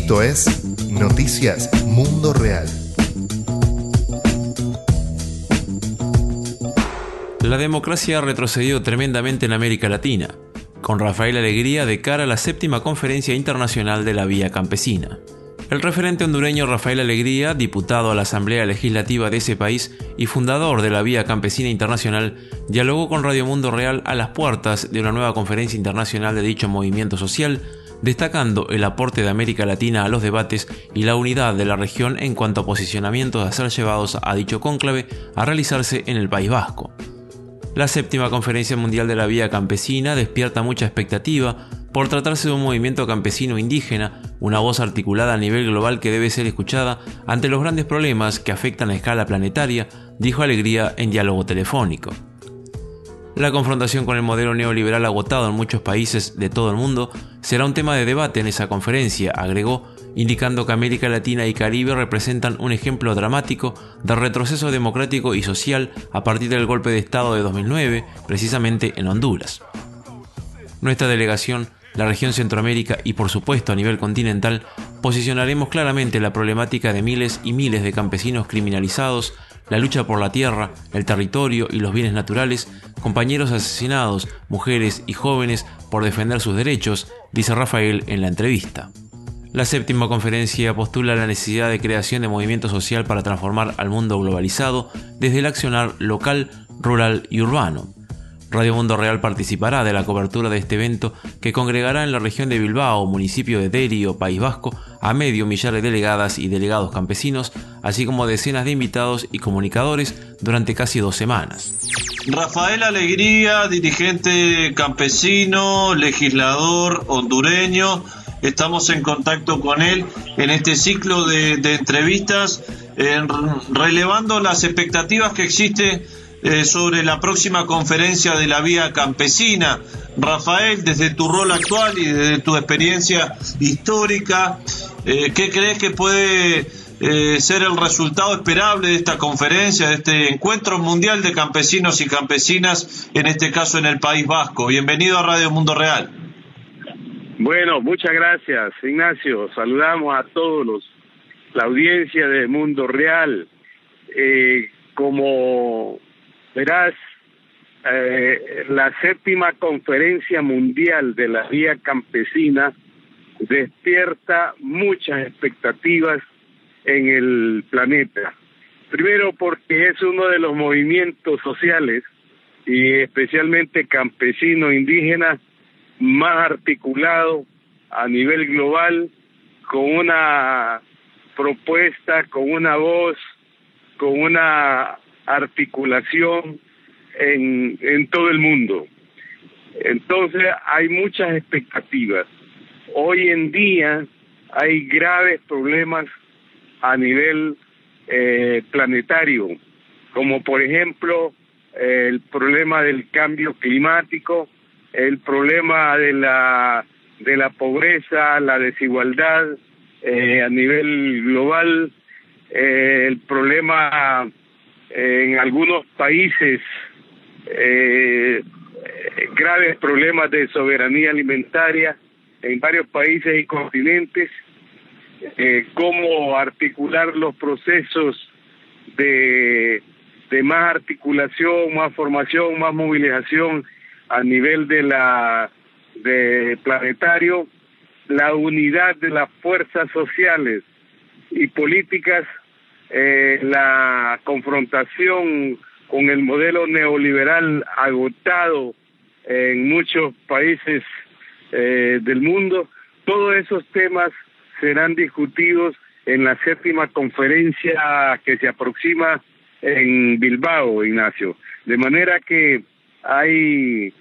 Esto es Noticias Mundo Real. La democracia ha retrocedido tremendamente en América Latina, con Rafael Alegría de cara a la 7ª Conferencia Internacional de la Vía Campesina. El referente hondureño Rafael Alegría, diputado a la Asamblea Legislativa de ese país y fundador de la Vía Campesina Internacional, dialogó con Radio Mundo Real a las puertas de una nueva conferencia internacional de dicho movimiento social, destacando el aporte de América Latina a los debates y la unidad de la región en cuanto a posicionamientos a ser llevados a dicho cónclave a realizarse en el País Vasco. La 7ª Conferencia Mundial de la Vía Campesina despierta mucha expectativa por tratarse de un movimiento campesino indígena, una voz articulada a nivel global que debe ser escuchada ante los grandes problemas que afectan a escala planetaria, dijo Alegría en diálogo telefónico. La confrontación con el modelo neoliberal agotado en muchos países de todo el mundo será un tema de debate en esa conferencia, agregó, indicando que América Latina y Caribe representan un ejemplo dramático de retroceso democrático y social a partir del golpe de Estado de 2009, precisamente en Honduras. Nuestra delegación, la región Centroamérica y por supuesto a nivel continental, posicionaremos claramente la problemática de miles y miles de campesinos criminalizados, la lucha por la tierra, el territorio y los bienes naturales, compañeros asesinados, mujeres y jóvenes por defender sus derechos, dice Rafael en la entrevista. La 7ª conferencia postula la necesidad de creación de movimiento social para transformar al mundo globalizado desde el accionar local, rural y urbano. Radio Mundo Real participará de la cobertura de este evento que congregará en la región de Bilbao, municipio de Derio, País Vasco, a medio millar de delegadas y delegados campesinos, así como decenas de invitados y comunicadores durante casi 2 semanas. Rafael Alegría, dirigente campesino, legislador hondureño, estamos en contacto con él en este ciclo de entrevistas, relevando las expectativas que existen sobre la próxima conferencia de la Vía Campesina. Rafael, desde tu rol actual y desde tu experiencia histórica, ¿qué crees que puede ser el resultado esperable de esta conferencia, de este encuentro mundial de campesinos y campesinas, en este caso en el País Vasco? Bienvenido a Radio Mundo Real. Bueno, muchas gracias, Ignacio. Saludamos a todos la audiencia de Mundo Real. Como verás, la 7ª Conferencia Mundial de la Vía Campesina despierta muchas expectativas en el planeta. Primero porque es uno de los movimientos sociales, y especialmente campesino indígena, más articulado a nivel global, con una propuesta, con una voz, con una articulación en todo el mundo. Entonces hay muchas expectativas. Hoy en día hay graves problemas a nivel planetario, como por ejemplo el problema del cambio climático, el problema de la pobreza, la desigualdad a nivel global, el problema en algunos países, graves problemas de soberanía alimentaria en varios países y continentes, cómo articular los procesos de más articulación, más formación, más movilización a nivel de planetario, la unidad de las fuerzas sociales y políticas, la confrontación con el modelo neoliberal agotado en muchos países del mundo. Todos esos temas serán discutidos en la 7ª conferencia que se aproxima en Bilbao, Ignacio. De manera que hay,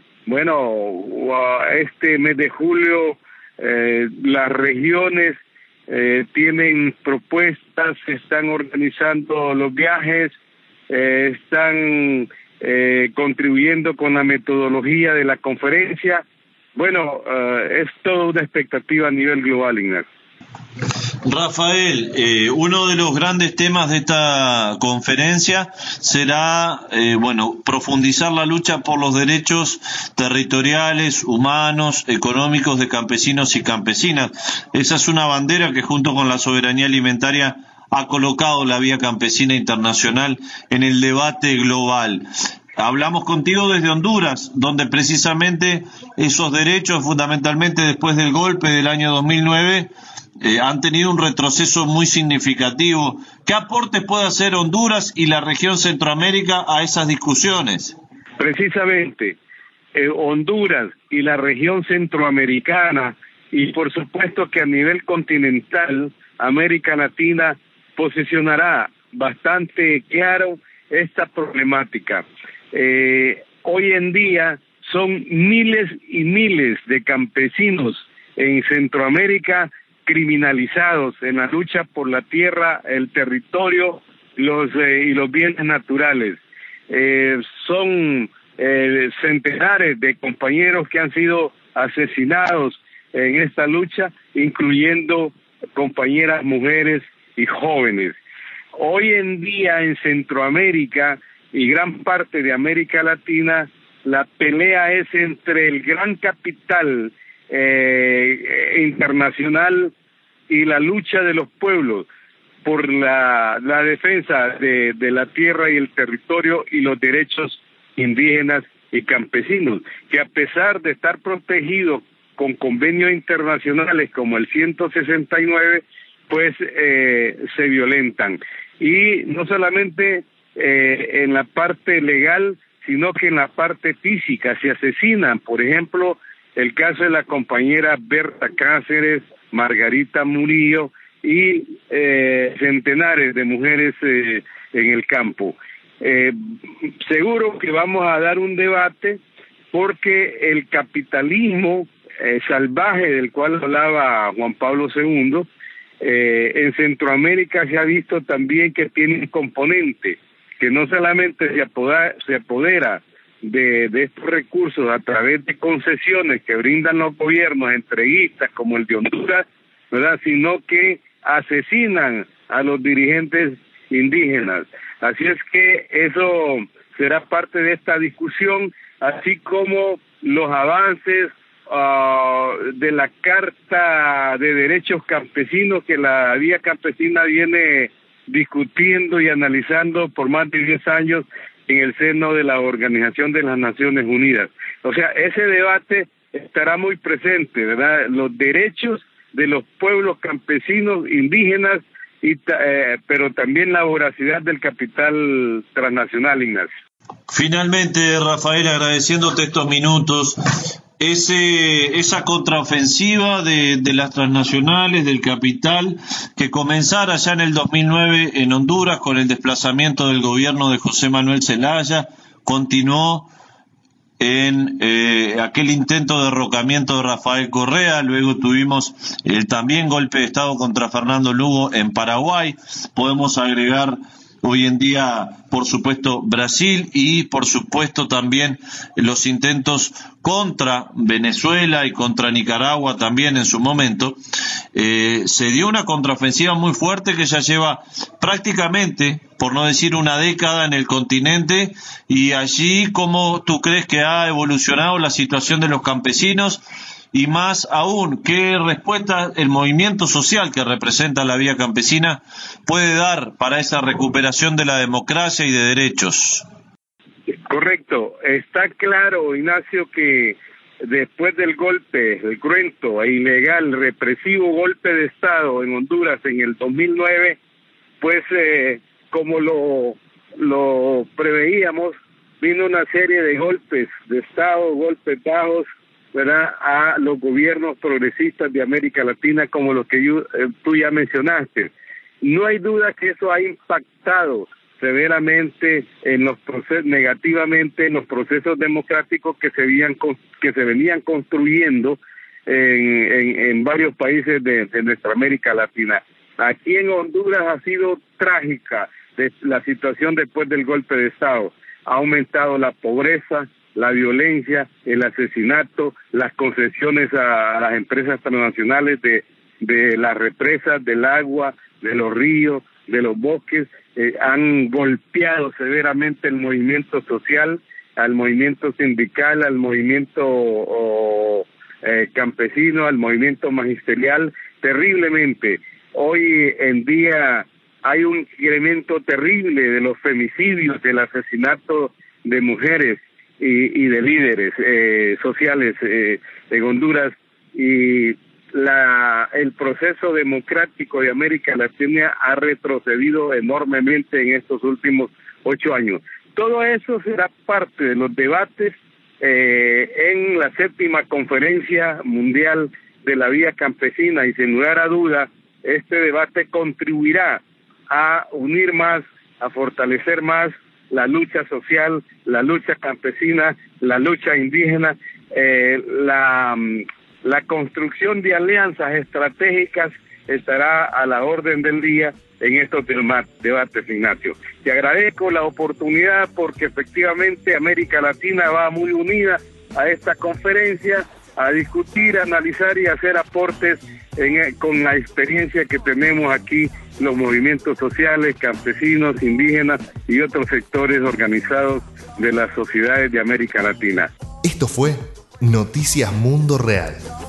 este mes de julio, las regiones tienen propuestas, se están organizando los viajes, están contribuyendo con la metodología de la conferencia. Es toda una expectativa a nivel global, Ignacio. Rafael, uno de los grandes temas de esta conferencia será, profundizar la lucha por los derechos territoriales, humanos, económicos de campesinos y campesinas. Esa es una bandera que junto con la soberanía alimentaria ha colocado la Vía Campesina Internacional en el debate global. Hablamos contigo desde Honduras, donde precisamente esos derechos, fundamentalmente después del golpe del año 2009, han tenido un retroceso muy significativo. ¿Qué aportes puede hacer Honduras y la región Centroamérica a esas discusiones? Precisamente, Honduras y la región centroamericana, y por supuesto que a nivel continental, América Latina posicionará bastante claro esta problemática. Hoy en día son miles y miles de campesinos en Centroamérica criminalizados en la lucha por la tierra, el territorio y los bienes naturales. Son centenares de compañeros que han sido asesinados en esta lucha, incluyendo compañeras mujeres y jóvenes. Hoy en día en Centroamérica y gran parte de América Latina, la pelea es entre el gran capital internacional y la lucha de los pueblos por la defensa de la tierra y el territorio y los derechos indígenas y campesinos, que a pesar de estar protegidos con convenios internacionales como el 169, pues se violentan. Y no solamente en la parte legal, sino que en la parte física se asesinan. Por ejemplo, el caso de la compañera Berta Cáceres, Margarita Murillo y centenares de mujeres en el campo. Seguro que vamos a dar un debate porque el capitalismo salvaje del cual hablaba Juan Pablo II, en Centroamérica se ha visto también que tiene un componente que no solamente se apodera de estos recursos a través de concesiones que brindan los gobiernos entreguistas como el de Honduras, ¿verdad?, sino que asesinan a los dirigentes indígenas. Así es que eso será parte de esta discusión, así como los avances de la Carta de Derechos Campesinos que la Vía Campesina viene discutiendo y analizando por más de 10 años en el seno de la Organización de las Naciones Unidas. O sea, ese debate estará muy presente, ¿verdad? Los derechos de los pueblos campesinos, indígenas, pero también la voracidad del capital transnacional, Ignacio. Finalmente, Rafael, agradeciéndote estos minutos, esa contraofensiva de las transnacionales, del capital, que comenzara ya en el 2009 en Honduras con el desplazamiento del gobierno de José Manuel Zelaya, continuó en aquel intento de derrocamiento de Rafael Correa. Luego tuvimos el también golpe de Estado contra Fernando Lugo en Paraguay. Podemos agregar hoy en día, por supuesto, Brasil y, por supuesto, también los intentos contra Venezuela y contra Nicaragua también en su momento. Se dio una contraofensiva muy fuerte que ya lleva prácticamente, por no decir una década, en el continente. Y allí, ¿cómo tú crees que ha evolucionado la situación de los campesinos? Y más aún, ¿qué respuesta el movimiento social que representa la Vía Campesina puede dar para esa recuperación de la democracia y de derechos? Correcto. Está claro, Ignacio, que después del golpe, el cruento e ilegal, represivo golpe de Estado en Honduras en el 2009, pues como lo preveíamos, vino una serie de golpes de Estado, golpes bajos, ¿verdad?, a los gobiernos progresistas de América Latina, como los que tú ya mencionaste. No hay duda que eso ha impactado severamente en los procesos, negativamente en los procesos democráticos que se venían construyendo en varios países de nuestra América Latina. Aquí en Honduras ha sido trágica la situación después del golpe de Estado. Ha aumentado la pobreza, la violencia, el asesinato, las concesiones a las empresas transnacionales de de las represas, del agua, de los ríos, de los bosques, han golpeado severamente el movimiento social, al movimiento sindical, al movimiento campesino, al movimiento magisterial, terriblemente. Hoy en día hay un incremento terrible de los femicidios, del asesinato de mujeres y de líderes sociales en Honduras, y el proceso democrático de América Latina ha retrocedido enormemente en estos últimos 8 años. Todo eso será parte de los debates en la 7ª Conferencia Mundial de la Vía Campesina, y sin lugar a duda este debate contribuirá a unir más, a fortalecer más la lucha social, la lucha campesina, la lucha indígena, la construcción de alianzas estratégicas estará a la orden del día en estos debates, Ignacio. Te agradezco la oportunidad porque efectivamente América Latina va muy unida a esta conferencia, a discutir, analizar y hacer aportes con la experiencia que tenemos aquí los movimientos sociales, campesinos, indígenas y otros sectores organizados de las sociedades de América Latina. Esto fue Noticias Mundo Real.